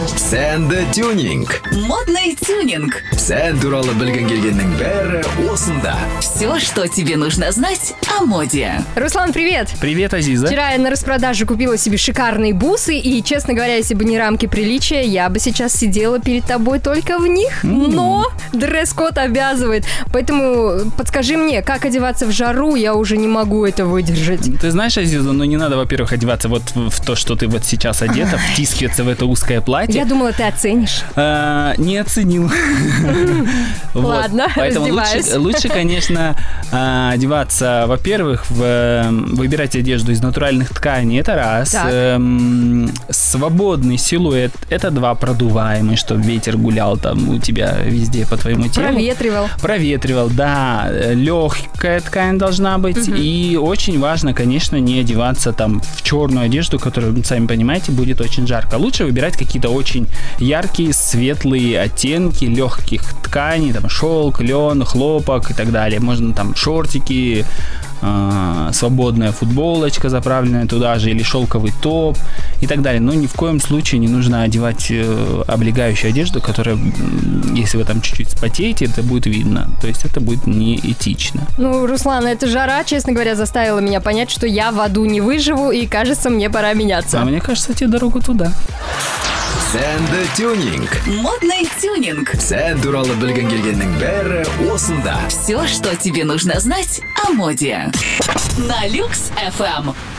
Сэнда тюнинг. Модный тюнинг. Сән туралы белгең килгәннең бәре осында. Все, что тебе нужно знать о моде. Руслан, привет! Привет, Азиза. Вчера я на распродаже купила себе шикарные бусы, и, честно говоря, если бы не рамки приличия, я бы сейчас сидела перед тобой только в них. Но дресс-код обязывает. Поэтому подскажи мне, как одеваться в жару, я уже не могу это выдержать. Ты знаешь, Азиза, ну не надо, во-первых, одеваться вот в то, что ты вот сейчас одета, втискиваться в это узкое платье. Я думала, ты оценишь. Не оценил. Ладно, поэтому раздеваюсь. лучше, конечно, одеваться, во-первых, выбирать одежду из натуральных тканей, это раз. Свободный силуэт, это два. Продуваемый, чтобы ветер гулял там у тебя везде по твоему телу. Проветривал, да. Легкая ткань должна быть. И очень важно, конечно, не одеваться там в черную одежду, которая, сами понимаете, будет очень жарко. Лучше выбирать какие-то очень яркие, светлые оттенки легких тканей, там шелк, лен, хлопок и так далее. Можно там шортики, свободная футболочка, заправленная туда же, или шелковый топ и так далее. Но ни в коем случае не нужно одевать облегающую одежду, которая, если вы там чуть-чуть спотеете, это будет видно. То есть это будет неэтично. Ну, Руслан, эта жара, честно говоря, заставила меня понять, что я в аду не выживу, и, кажется, мне пора меняться. А мне кажется, тебе дорогу туда. Сэнда тюнинг. Модный тюнинг. Сән туралы белгең килгәннең бәре осында. Все, что тебе нужно знать о моде. На Люкс FM.